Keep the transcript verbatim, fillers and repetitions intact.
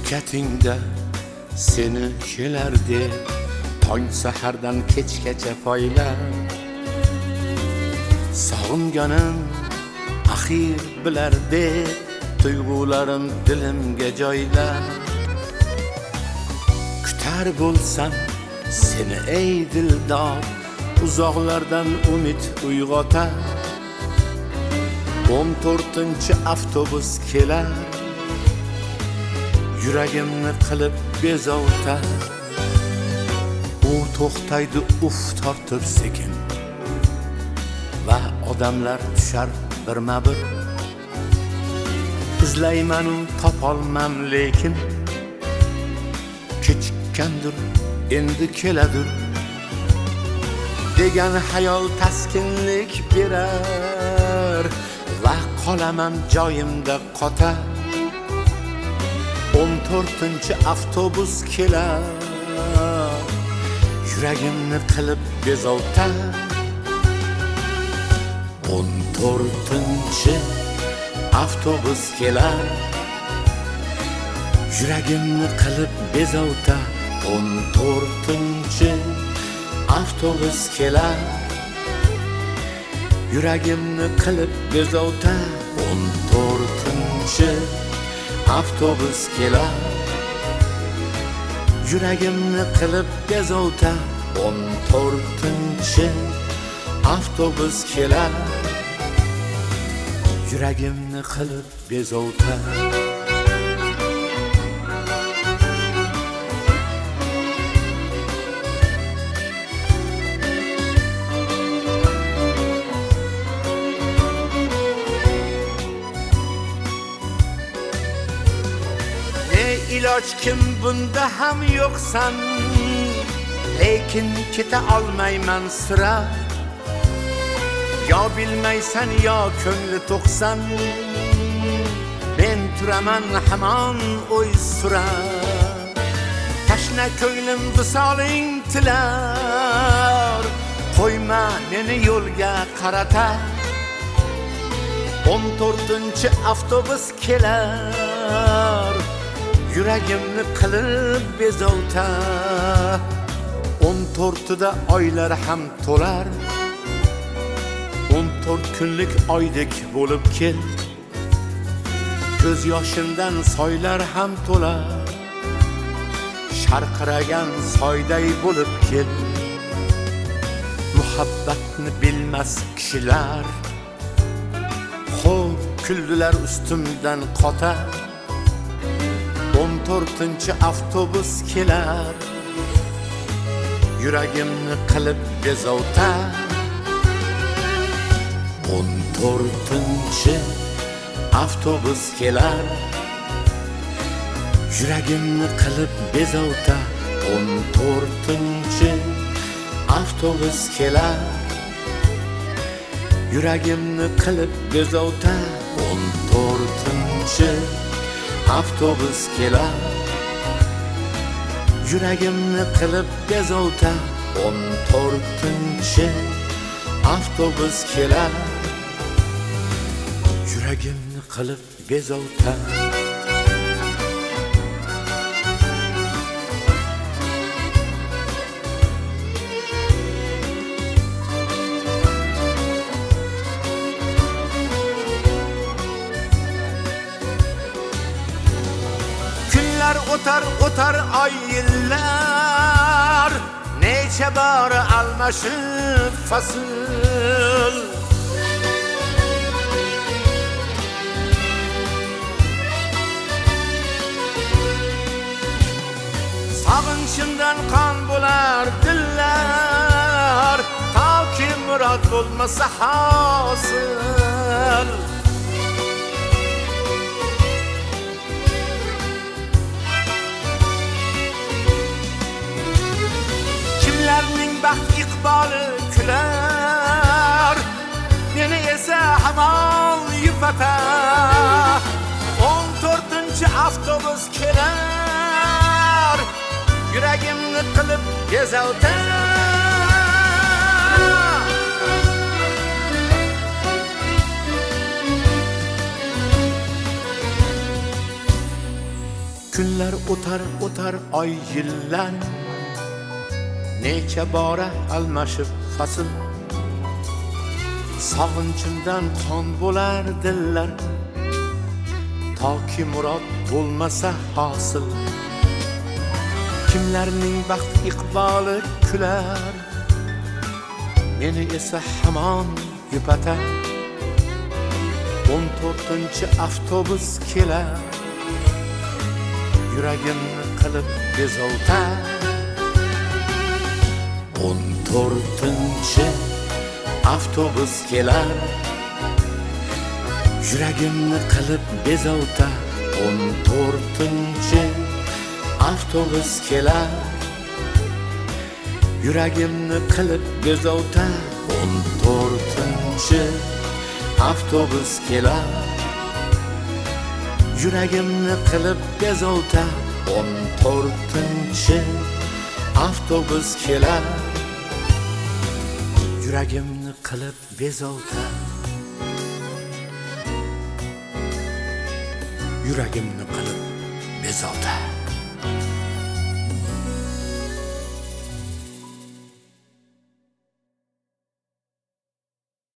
bekatingda seni kelar deb tong sahardan kechgacha poylab sog'inganim axir bilar deb tuyg'ularim dilimga joylab kutar bo'lsam seni ey dildor uzoqlardan umid uyg'otar o'n to'rtinchi avtobus kelar yuragimni qilib bezovtar u to'xtaydi uf tortib sekin va odamlar tushar birma bir izlaymanu topolmam lekin kechikkandir endi keladir degan hayol taskinlik berar va qolaman joyimda qotar o'n to'rtinchi avtobus kelar yuragimni qilib bezovtar o'n to'rtinchi avtobus kelar yuragimni qilib bezovtar o'n to'rtinchi avtobus kelar yuragimni qilib bezovtar o'n to'rtinchi avtobus kelar yuragimni qilib bezovtar o'n to'rtinchi avtobus kelar yuragimni qilib bezovtar İlaç kim bunda ham yo'qsan lekin keta olmayman sira yo bilmaysan yo ko'ngli to'qsan men turaman hamon o'y sura tashna ko'nglim visoling tilar qo'yma meni yo'lga qarata o'n to'rtinchi avtobus kelar yuragimni qilib bezovtar o'n to'rtida oylar ham to'lar o'n to'rt kunlik oydek bo'lib kel ko'z yoshimdan soylar ham to'lar sharqiragan soyday bo'lib kel muhabbatni bilmas kishilar xo'p kuldilar ustimdan qotar o'n to'rtinchi avtobus kelar yuragimni qilib bezovtar o'n to'rtinchi avtobus kelar yuragimni qilib bezovtar o'n to'rtinchi avtobus kelar yuragimni qilib bezovtar o'n to'rtinchi avtobus kelar yuragimni qilib bezovtar o'n to'rtinchi avtobus kelar yuragimni qilib bezovtar o'tar o'tar ay yillar necha bor almashib fasl sog'inchimdan qon bo'lar dillar toki murod bo'lmasa hosil kimlarning baxt iqboli kular meni esa hamon yupatar o'n to'rtinchi avtobus kelar yuragimni qilib bezovtar Kunlar o'tar o'tar oy yillar, necha bora almashib fasl. Sog'inchimdan qon bo'lar dillar, toki murod bo'lmasa hosil. Kimlarning baxt iqboli kular, meni esa hamon yupatar. o'n to'rtinchi avtobus kelar, yuragimni qilib bezovtar. o'n to'rtinchi avtobus kelar, yuragimni qilib bezovtar. o'n to'rtinchi avtobus kelar, yuragimni qilib bezovtar. o'n to'rtinchi avtobus kelar, yuragimni qilib bezovtar. o'n to'rtinchi avtobus kelar, yuragimni qilib bezovtar. Yuragimni qilib bezovtar.